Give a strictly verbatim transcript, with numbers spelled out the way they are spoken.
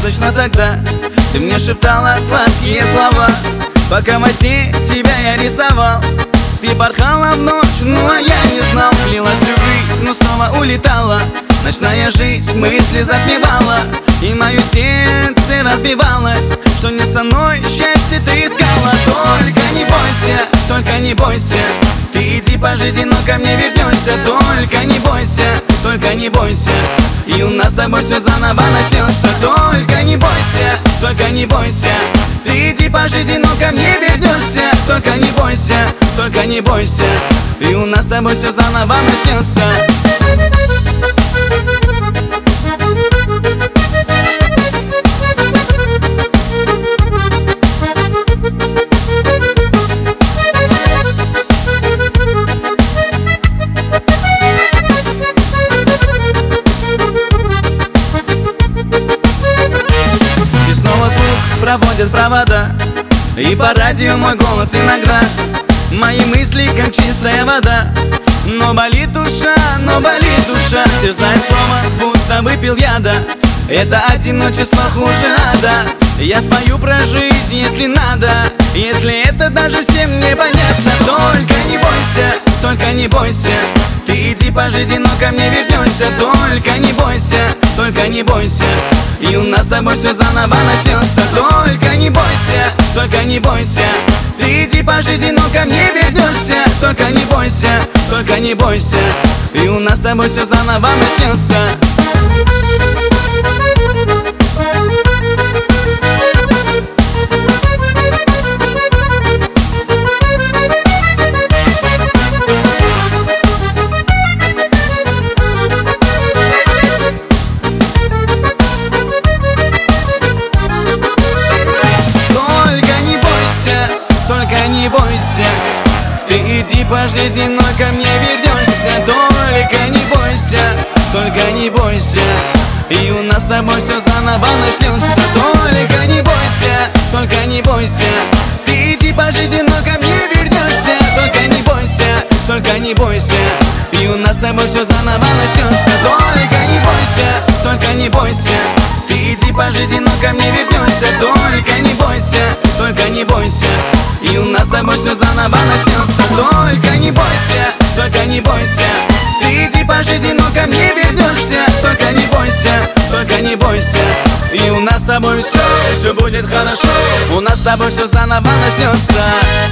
точно тогда ты мне шептала сладкие слова, пока во сне тебя я рисовал. Ты порхала в ночь, ну а я не знал. Клялась любви, но снова улетала. Ночная жизнь мысли затмевала, и мое сердце разбивалось, что не со мной счастье ты искала. Только не бойся, только не бойся, ты иди по жизни, но ко мне вернешься. Только не бойся, только не бойся, и у нас с тобой все заново начнется. Только не бойся, только не бойся, ты иди по жизни, но ко мне вернешься. Только не бойся, только не бойся, и у нас с тобой все заново начнется. Проводят провода, и по радио мой голос иногда. Мои мысли как чистая вода, но болит душа, но болит душа. Терзает слово, будто выпил яда. Это одиночество хуже ада. Я спою про жизнь, если надо, если это даже всем непонятно. Только не бойся, только не бойся, ты иди по жизни, но ко мне вернешься. Только не бойся, только не бойся, и у нас с тобой все заново начнется. Только не бойся, только не бойся, ты иди по жизни, но ко мне вернешься. Только не бойся, только не бойся, и у нас с тобой все заново начнется. Не бойся, ты иди по жизни, но ко мне вернешься. Только не бойся, только не бойся, и у нас с тобой все заново начнется. Только не бойся, только не бойся, ты иди по жизни, но ко мне вернешься. Только не бойся, только не бойся, и у нас с тобой все заново начнется. Только не бойся, только не бойся, ты иди по жизни, но ко мне вернешься. Только не бойся, только не бойся, и у нас с тобой все заново начнется. Только не бойся, только не бойся, ты иди по жизни, но ко мне вернешься. Только не бойся, только не бойся, и у нас с тобой все, все будет хорошо. У нас с тобой все заново начнется.